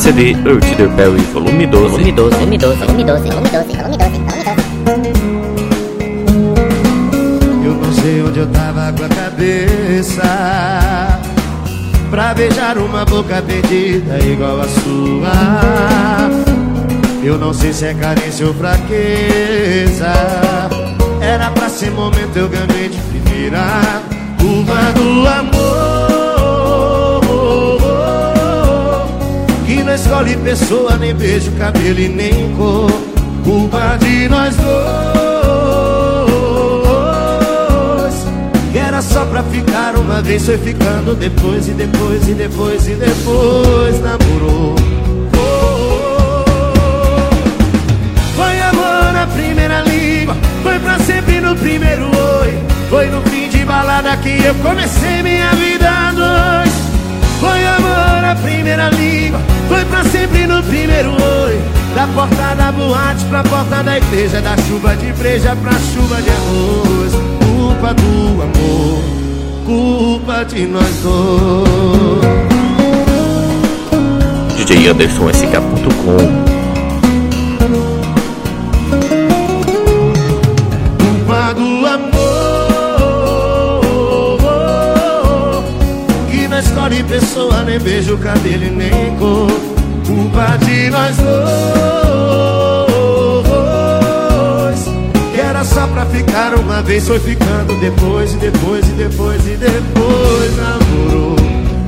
CD Urtider Perry Volume 12. Eu não sei onde eu tava com a cabeça pra beijar uma boca perdida igual a sua. Eu não sei se é carência ou fraqueza. Era pra ser momento, eu ganhei de primeira. Culpa do amor que não escolhe pessoa, nem beijo, cabelo e nem cor. Culpa de nós dois, que era só pra ficar uma vez, foi ficando depois, e depois, e depois, e depois namorou. Foi amor na primeira língua, foi pra sempre no primeiro oi. Foi no fim de balada que eu comecei minha vida a dois. Foi amor na primeira língua, foi pra sempre no primeiro oi. Da porta da boate pra porta da igreja, da chuva de breja pra chuva de arroz. Culpa do amor, culpa de nós dois. DJ Anderson SK.com. Culpa do amor que não escolhe pessoa, nem beijo, cabelo e nem cor. Culpa de nós dois, que era só pra ficar uma vez, foi ficando depois, e depois, e depois, e depois namorou.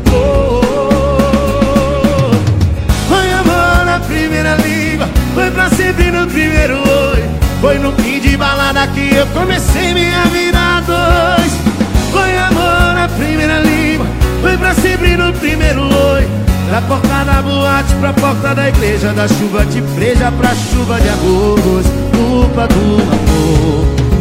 Foi amor na primeira língua, foi pra sempre no primeiro oi. Foi no fim de balada que eu comecei minha vida a dois. Foi amor na primeira língua, foi pra sempre no primeiro oi. Da porta da boate pra porta da igreja, da chuva de breja pra chuva de arroz. Culpa do amor.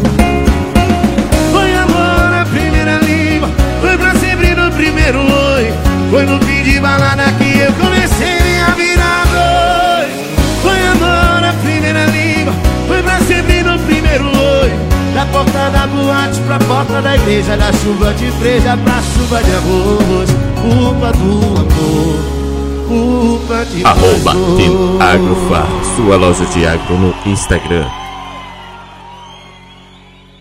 Foi amor na primeira língua, foi pra sempre no primeiro oi. Foi no fim de balada que eu comecei minha vida a dois. Foi amor na primeira língua, foi pra sempre no primeiro oi. Da porta da boate pra porta da igreja, da chuva de breja pra chuva de arroz. Culpa do amor, culpa de @TeamAgroFar, sua loja de agro no Instagram.